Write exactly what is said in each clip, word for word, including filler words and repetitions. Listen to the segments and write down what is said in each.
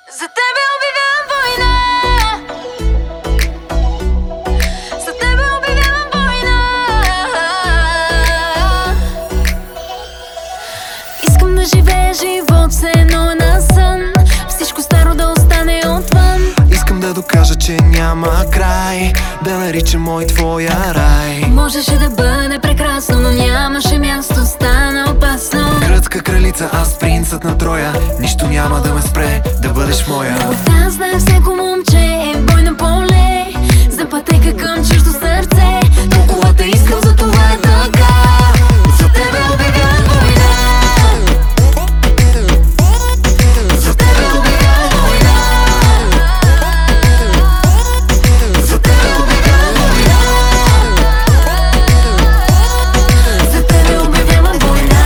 За тебе обявявам война. За тебе обявявам война. Искам да живея живот все едно на сън. Всичко старо да остане отвън. Искам да докажа, че няма край, да наричам мой твоя рай. Можеше да бъде прекрасно, но нямаше място, стана опасно. Гръцка кралица, аз принцът на Троя. Нищо няма да ме спре да бъдеш моя. Любовта знае всеко момче, е бойно поле, за пътека към чуждо сърце. Толкова те искам, за това е така. За тебе обявявам война. За тебе обявявам война. За тебе обявявам война. За тебе обявявам война.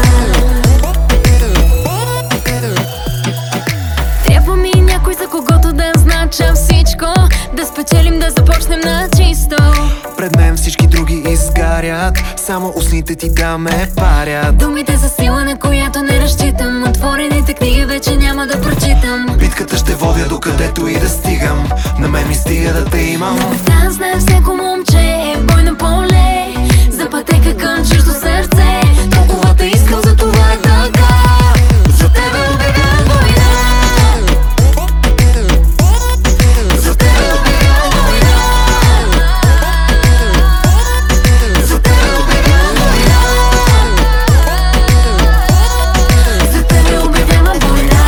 Трябва ми някой, за когото да знача всичко, да спечелим, да започнем на чисто. Пред мен всички други изгарят, само устните ти да ме парят. Думите за сила, на която не разчитам, отворените книги вече няма да прочитам. Битката ще водя докъдето и да стигам, на мен ми стига да те имам. Любовта знае всеко момче, е бойно поле, за пътека към чуждо сърце. Толкова те искам, за това е така. За тебе обявявам война. За тебе обявявам война. За тебе обявявам война. За тебе обявявам война.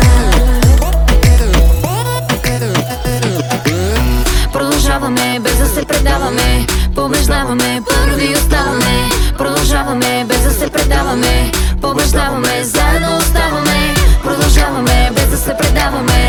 Продължаваме без да се предаваме, побеждаваме, първи оставаме. Продължаваме без да се предаваме, побеждаваме, заедно оставаме. Продължаваме без да се предаваме,